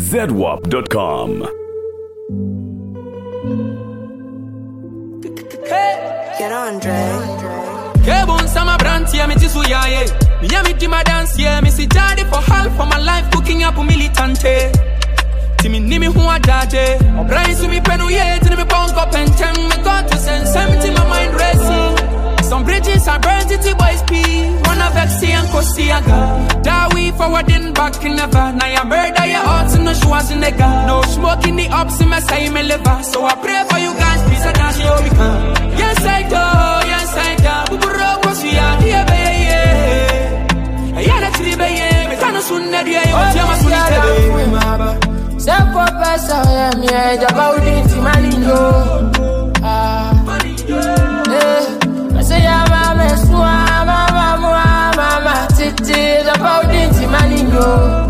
ZWAP.com. Get on, Dre. Kebun sama branti, me tisu yaye. Me di my dance, yeah. Me si daddy for half of my life, cooking up militante. Timi nimi huwa dade. Obrai su mi penu ye, tini mi bongo pentem. Me got to send 70, my mind racing. Some bridges are burnt, city boys pee. Wanna vexi and kosiaga. Da we forwarding back in never. Now ya murder your hearts in the shoes in the gun. No smoke in the ups in my say me liver. So I pray for you guys, please I dash you become. Yes I do, yes I do. Buburo kosia, diye beye. Yana tri beye. Me tano sunne diye, yama sunite beye. Sepo pesa ya miye, jaba udinti malinyo. Say ya mama swa mama mama titi jaba udinti malinyo.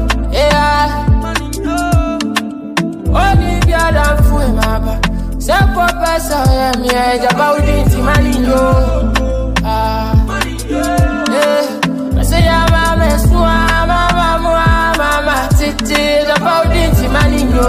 Oni biada fue maba. Sepo pesa ya miye, jaba udinti malinyo. Say ya mama swa mama mama titi jaba udinti malinyo.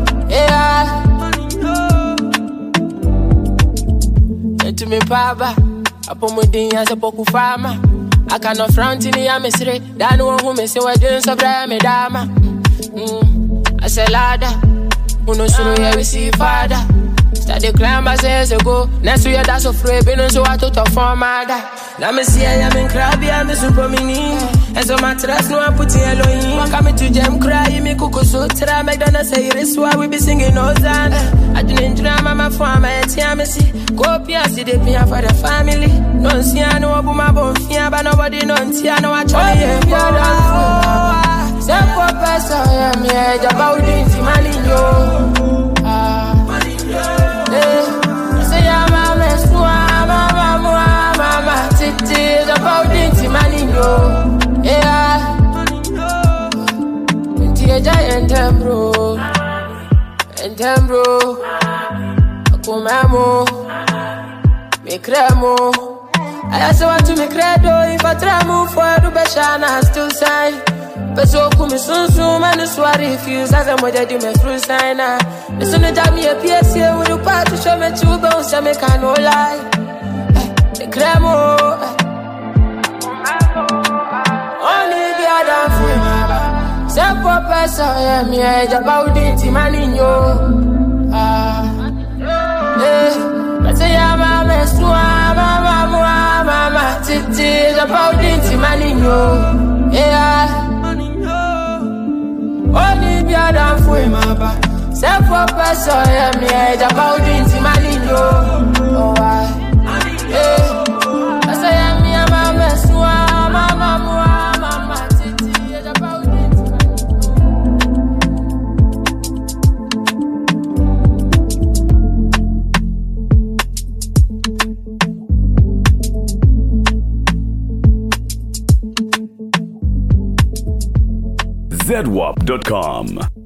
To me papa, upon my dinner as a poku farmer. I cannot front in the amesre, that no one who may say what didn't surprise me, dama. I say, Lada, who knows who we see father. Start the climb as years ago, next year that's a free, been so I took a form, mother. Now me see I am in crabby, I'm a super mini. And so my trust, no, I put in Elohim. Come to jam cry, me cook so try, McDonald's say this why we be singing all that. I didn't drama my farm, I see. Go see the pia for the family. No see I know about my bone fear, but nobody knows see I know I try to Sepo pesa ya miye, jaba udinti malinyo. Say ya mama swa mama titi jaba udinti malinyo. Inti eja entembro akumemo me cremo. I also want to me credo. If I try move forward, Beshana still sign. Peso kumi sunsu manu swari refuse. As I'm with you, me through signer. The son of me a PSA with a part to show me two bones. So me can no lie. The cremo. Only the other fool. Sepo pesa ya miye, jaba udinti malinyo. Say ya mama swa mama titi jaba udinti malinyo. Only biada fue maba. Sepo pesa ya miye, jaba udinti malinyo. Say ya miye mama swa mama titi jaba udinti ZWAP.com.